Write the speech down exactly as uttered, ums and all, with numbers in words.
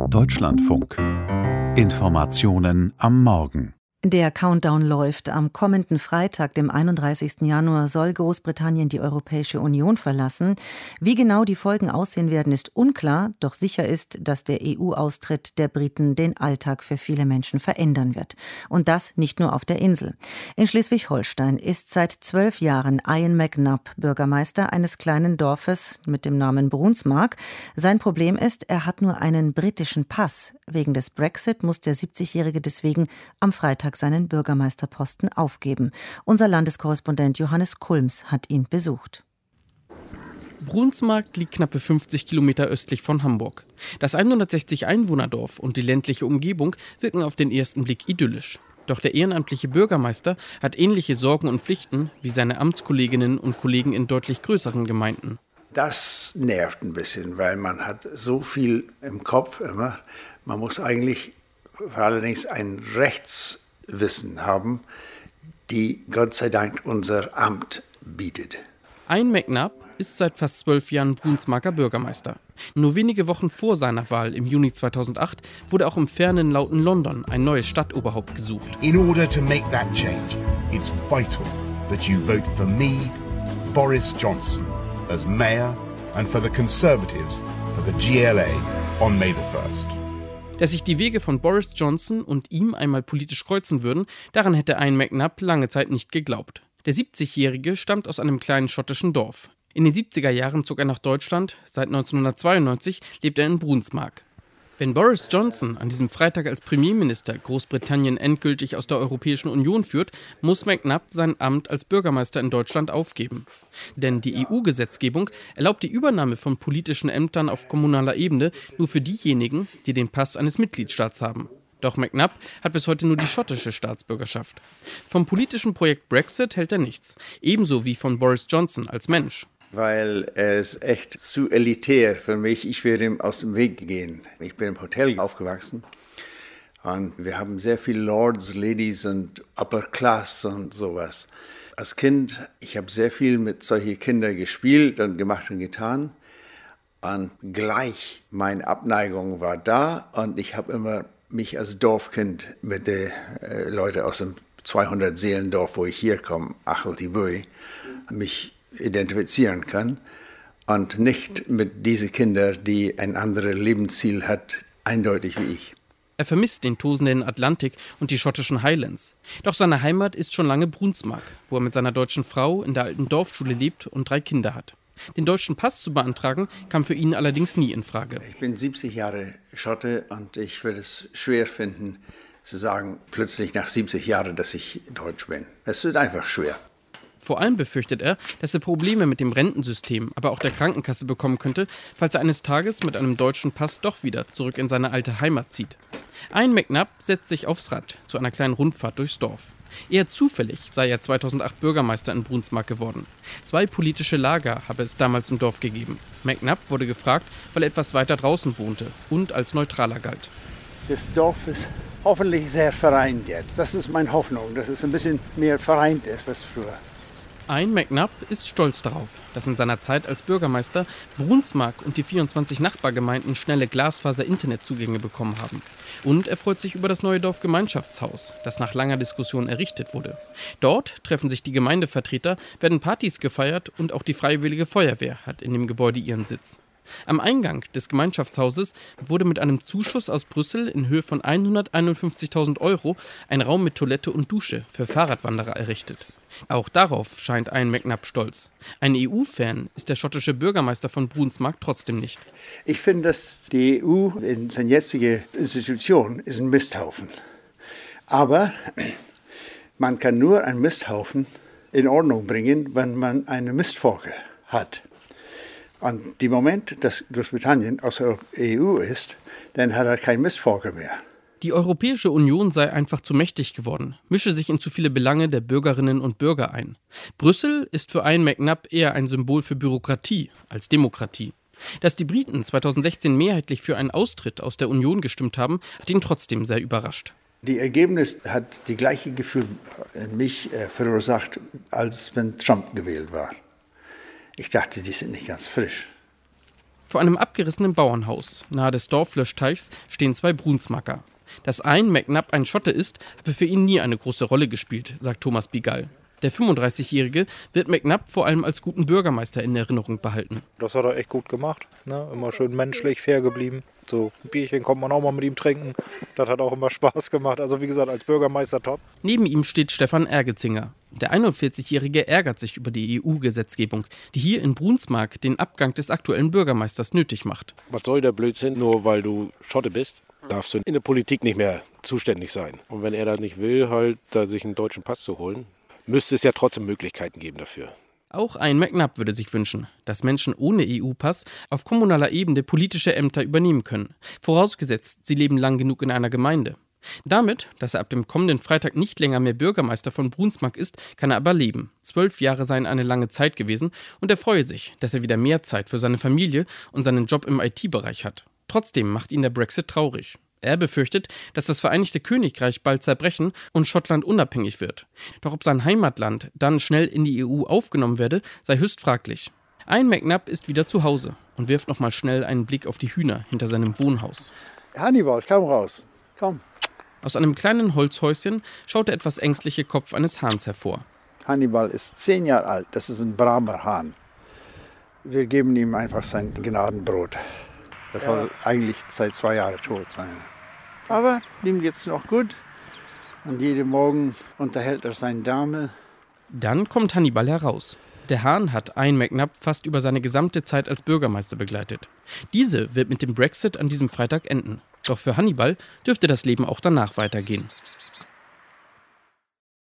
Deutschlandfunk. Informationen am Morgen. Der Countdown läuft. Am kommenden Freitag, dem einunddreißigsten Januar, soll Großbritannien die Europäische Union verlassen. Wie genau die Folgen aussehen werden, ist unklar. Doch sicher ist, dass der E U-Austritt der Briten den Alltag für viele Menschen verändern wird. Und das nicht nur auf der Insel. In Schleswig-Holstein ist seit zwölf Jahren Ian McNabb Bürgermeister eines kleinen Dorfes mit dem Namen Brunsmark. Sein Problem ist, er hat nur einen britischen Pass. Wegen des Brexit muss der siebzigjährige deswegen am Freitag seinen Bürgermeisterposten aufgeben. Unser Landeskorrespondent Johannes Kulms hat ihn besucht. Brunsmark liegt knappe fünfzig Kilometer östlich von Hamburg. Das hundertsechzig Einwohnerdorf und die ländliche Umgebung wirken auf den ersten Blick idyllisch. Doch der ehrenamtliche Bürgermeister hat ähnliche Sorgen und Pflichten wie seine Amtskolleginnen und Kollegen in deutlich größeren Gemeinden. Das nervt ein bisschen, weil man hat so viel im Kopf immer. Man muss eigentlich allerdings ein Rechtswissen haben, die Gott sei Dank unser Amt bietet. Ian McNabb ist seit fast zwölf Jahren Brunsmarker Bürgermeister. Nur wenige Wochen vor seiner Wahl im Juni zweitausendacht wurde auch im fernen lauten London ein neues Stadtoberhaupt gesucht. In order to make that change, it's vital that you vote for me, Boris Johnson, as Mayor and for the Conservatives for the G L A on May the first. Dass sich die Wege von Boris Johnson und ihm einmal politisch kreuzen würden, daran hätte Ian McNabb lange Zeit nicht geglaubt. Der siebzigjährige stammt aus einem kleinen schottischen Dorf. In den siebziger Jahren zog er nach Deutschland, seit neunzehnhundertzweiundneunzig lebt er in Brunsmark. Wenn Boris Johnson an diesem Freitag als Premierminister Großbritannien endgültig aus der Europäischen Union führt, muss McNabb sein Amt als Bürgermeister in Deutschland aufgeben. Denn die E U-Gesetzgebung erlaubt die Übernahme von politischen Ämtern auf kommunaler Ebene nur für diejenigen, die den Pass eines Mitgliedstaats haben. Doch McNabb hat bis heute nur die schottische Staatsbürgerschaft. Vom politischen Projekt Brexit hält er nichts, ebenso wie von Boris Johnson als Mensch. Weil er ist echt zu elitär für mich. Ich werde ihm aus dem Weg gehen. Ich bin im Hotel aufgewachsen und wir haben sehr viele Lords, Ladies und Upper Class und sowas. Als Kind, ich habe sehr viel mit solchen Kindern gespielt und gemacht und getan. Und gleich meine Abneigung war da und ich habe immer mich als Dorfkind mit den äh, Leuten aus dem zweihundert-Seelendorf, wo ich hier komme, Acheltibui, mich identifizieren kann und nicht mit diesen Kindern, die ein anderes Lebensziel hat, eindeutig wie ich. Er vermisst den tosenden Atlantik und die schottischen Highlands. Doch seine Heimat ist schon lange Brunsmark, wo er mit seiner deutschen Frau in der alten Dorfschule lebt und drei Kinder hat. Den deutschen Pass zu beantragen, kam für ihn allerdings nie in Frage. Ich bin siebzig Jahre Schotte und ich würde es schwer finden, zu sagen, plötzlich nach siebzig Jahren, dass ich Deutsch bin. Es wird einfach schwer. Vor allem befürchtet er, dass er Probleme mit dem Rentensystem, aber auch der Krankenkasse bekommen könnte, falls er eines Tages mit einem deutschen Pass doch wieder zurück in seine alte Heimat zieht. Ian McNabb setzt sich aufs Rad zu einer kleinen Rundfahrt durchs Dorf. Eher zufällig sei er zweitausendacht Bürgermeister in Brunsmark geworden. Zwei politische Lager habe es damals im Dorf gegeben. McNabb wurde gefragt, weil er etwas weiter draußen wohnte und als Neutraler galt. Das Dorf ist hoffentlich sehr vereint jetzt. Das ist meine Hoffnung, dass es ein bisschen mehr vereint ist als früher. Ian McNabb ist stolz darauf, dass in seiner Zeit als Bürgermeister Brunsmark und die vierundzwanzig Nachbargemeinden schnelle Glasfaser-Internetzugänge bekommen haben. Und er freut sich über das neue Dorfgemeinschaftshaus, das nach langer Diskussion errichtet wurde. Dort treffen sich die Gemeindevertreter, werden Partys gefeiert und auch die Freiwillige Feuerwehr hat in dem Gebäude ihren Sitz. Am Eingang des Gemeinschaftshauses wurde mit einem Zuschuss aus Brüssel in Höhe von hunderteinundfünfzigtausend Euro ein Raum mit Toilette und Dusche für Fahrradwanderer errichtet. Auch darauf scheint Ian McNabb stolz. Ein E U-Fan ist der schottische Bürgermeister von Brunsmark trotzdem nicht. Ich finde, dass die E U in seiner jetzigen Institution ist ein Misthaufen. Aber man kann nur einen Misthaufen in Ordnung bringen, wenn man eine Mistforke hat. Und im Moment, dass Großbritannien aus der E U ist, dann hat er kein Mistforke mehr. Die Europäische Union sei einfach zu mächtig geworden, mische sich in zu viele Belange der Bürgerinnen und Bürger ein. Brüssel ist für Ian McNabb eher ein Symbol für Bürokratie als Demokratie. Dass die Briten zweitausendsechzehn mehrheitlich für einen Austritt aus der Union gestimmt haben, hat ihn trotzdem sehr überrascht. Die Ergebnis hat die gleiche Gefühl in mich verursacht, als wenn Trump gewählt war. Ich dachte, die sind nicht ganz frisch. Vor einem abgerissenen Bauernhaus nahe des Dorflöschteichs stehen zwei Brunsmacker. Dass Ian McNabb ein Schotte ist, habe für ihn nie eine große Rolle gespielt, sagt Thomas Bigal. Der fünfunddreißigjährige wird McNabb vor allem als guten Bürgermeister in Erinnerung behalten. Das hat er echt gut gemacht, ne? Immer schön menschlich, fair geblieben. So ein Bierchen konnte man auch mal mit ihm trinken. Das hat auch immer Spaß gemacht. Also wie gesagt, als Bürgermeister top. Neben ihm steht Stefan Ergezinger. Der einundvierzigjährige ärgert sich über die E U-Gesetzgebung, die hier in Brunsmark den Abgang des aktuellen Bürgermeisters nötig macht. Was soll der Blödsinn, nur weil du Schotte bist? Darfst du in der Politik nicht mehr zuständig sein. Und wenn er das nicht will, halt da sich einen deutschen Pass zu holen, müsste es ja trotzdem Möglichkeiten geben dafür. Auch Ian McNabb würde sich wünschen, dass Menschen ohne E U-Pass auf kommunaler Ebene politische Ämter übernehmen können. Vorausgesetzt, sie leben lang genug in einer Gemeinde. Damit, dass er ab dem kommenden Freitag nicht länger mehr Bürgermeister von Brunsmark ist, kann er aber leben. Zwölf Jahre seien eine lange Zeit gewesen und er freue sich, dass er wieder mehr Zeit für seine Familie und seinen Job im I T-Bereich hat. Trotzdem macht ihn der Brexit traurig. Er befürchtet, dass das Vereinigte Königreich bald zerbrechen und Schottland unabhängig wird. Doch ob sein Heimatland dann schnell in die E U aufgenommen werde, sei höchst fraglich. Ian McNabb ist wieder zu Hause und wirft nochmal schnell einen Blick auf die Hühner hinter seinem Wohnhaus. Hannibal, komm raus, komm. Aus einem kleinen Holzhäuschen schaut der etwas ängstliche Kopf eines Hahns hervor. Hannibal ist zehn Jahre alt, das ist ein Brahmer Hahn. Wir geben ihm einfach sein Gnadenbrot. Das ja. soll eigentlich seit zwei Jahren tot sein. Aber ihm geht's noch gut und jeden Morgen unterhält er seine Dame. Dann kommt Hannibal heraus. Der Hahn hat Ian McNabb fast über seine gesamte Zeit als Bürgermeister begleitet. Diese wird mit dem Brexit an diesem Freitag enden. Doch für Hannibal dürfte das Leben auch danach weitergehen.